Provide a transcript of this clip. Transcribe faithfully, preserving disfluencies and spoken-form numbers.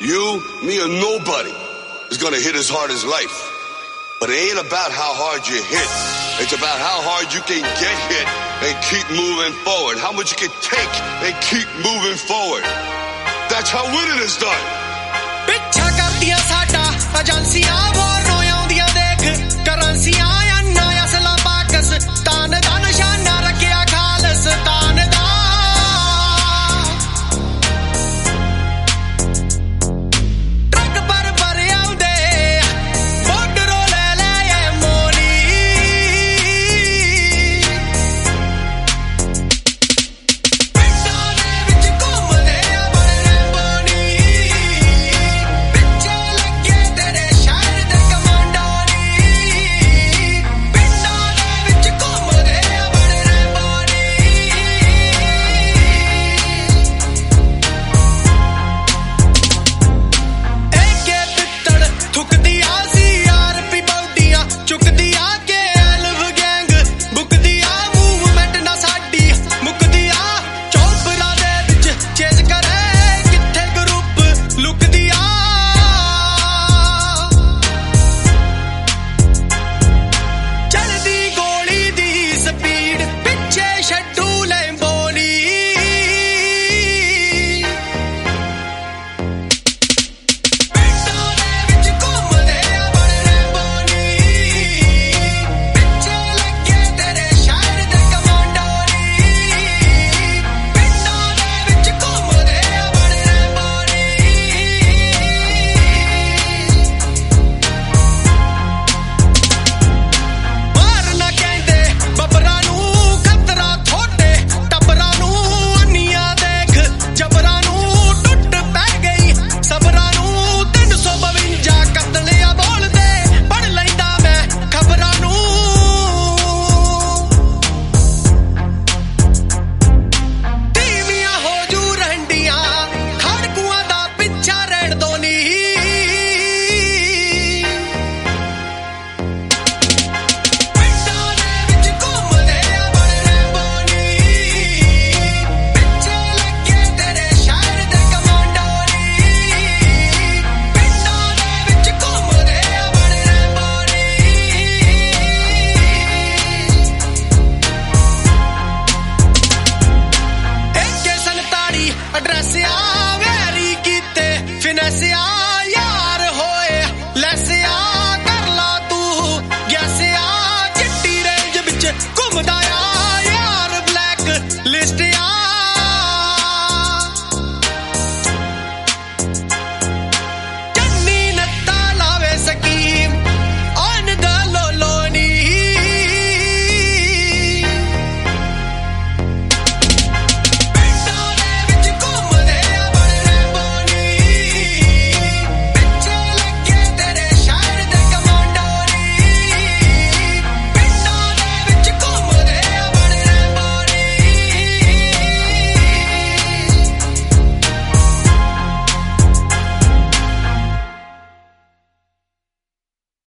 You, me, or nobody is gonna hit as hard as life. But it ain't about how hard you hit. It's about how hard you can get hit and keep moving forward. How much you can take and keep moving forward. That's how winning is done. ਪਿੱਛਾ ਕਰਦੀਆਂ ਸਾਡਾ ਏਜੰਸੀਆਂ ਵਾਰੋਂ ਆਉਂਦੀਆਂ ਦੇਖ ਕਰੰਸੀਆਂ ਅੰਨਾ ਅਸਲਾ ਪਾਕਿਸਤਾਨ ਦਾ ਨਿਸ਼ਾਨਾ ਰੱਖਿਆ ਖਾਲਿਸਤਾਨ ਦਾ truck ਪਰ ਭਰ ਆਉਂਦੇ ਬਾਰਡਰੋਂ ਲੈ ਲੈ ਮੋਲੀ ਪਿੰਡਾਂ ਦੇ ਵਿੱਚ ਘੁੰਮਦੇ ਆ ਬੜੇ ਬੋਨੀ ਪਿੱਛੇ ਲੱਗੇ ਤੇਰੇ ਸ਼ਹਿਰ ਦੇ ਕਮਾਂਡੋ ਨੀ ਪਿੰਡਾਂ ਦੇ ਵਿੱਚ ਘੁੰਮਦੇ ਆ ਬੜੇ ਬੋਨੀ ਏਕੇ ਪਿੱਤੜ ਥੁੱਕਦੀ ਆ ਸੀ ਯਾਰ ਪੀ ਬੌਡੀਆਂ ਚੁੱਕਦੀ ਆ ਕੇ ਐਲਵ ਗੈਂਗ ਬੁੱਕਦੀ ਆ ਮੂਵਮੈਂਟ ਨਾ ਸਾਡੀ ਮੁੱਕਦੀ ਆ ਚੋਪਰਾ ਦੇ ਵਿੱਚ ਚੇਜ ਕਰੇ ਕਿੱਥੇ ਗਰੁੱਪ ਲੁਕਦੀ ਆ ਚੱਲਦੀ ਗੋਲੀ ਦੀ ਸਪੀਡ ਪਿੱਛੇ ਛੱਡੂ ਲੈਂਬੋਨੀ ਪਿੰਡਾਂ ਦੇ ਵਿੱਚ ਘੁੰਮਦੇ ਆ ਬੜੇ ਬੋਨੀ ਪਿੱਛੇ ਲੱਗੇ ਤੇਰੇ ਸ਼ਹਿਰ ਦੇ ਕਮਾਂਡੋ ਨੀ ਪਿੰਡਾਂ ਦੇ ਵਿੱਚ ਘੁੰਮਦੇ ਆ ਬੜੇ ਬੋਨੀ ਮਾਰਨਾ ਕਹਿੰਦੇ ਬੱਬਰਾਂ ਨੂੰ ਖਤਰਾ ਥੋੜੇ ਟੱਬਰਾਂ ਨੂੰ ਅੰਨੀਆਂ ਦੇਖ ਜਬਰਾਂ ਨੂੰ ਟੁੱਟ ਪੈ ਗਈ ਸਬਰਾਂ ਨੂੰ ਤਿੰਨ ਸੌ ਬਵੰਜਾ ਕਤਲਿਆ ਬੋਲਦੇ ਪੜ ਲੈਂਦਾ ਮੈਂ ਖਬਰਾਂ ਨੂੰ ਧੀਮੀਆਂ ਹੋ ਜੂ ਰਹਿੰਦੀਆਂ ਖੜਕੂਆਂ ਦਾ ਪਿੱਛਾ ਰਹਿਣ ਦੋ ਨੀ ਪਿੰਡਾਂ ਦੇ ਵਿੱਚ ਘੁੰਮਦੇ ਆ ਬੜੇ ਬੋਨੀ ਪਿੱਛੇ ਲੱਗੇ ਤੇਰੇ ਸ਼ਹਿਰ ਦੇ ਕਮਾਂਡੋ ਨੀ ਪਿੰਡਾਂ ਦੇ ਵਿੱਚ ਘੁੰਮਦੇ ਆ ਬੜੇ ਬੋਨੀ ਏਕੇ ਸੰਤਾਲੀ ਐਡਰੈਸ ਆ ਵੈਰੀ ਕੀਤੇ ਫਿਨੈਸ ਆ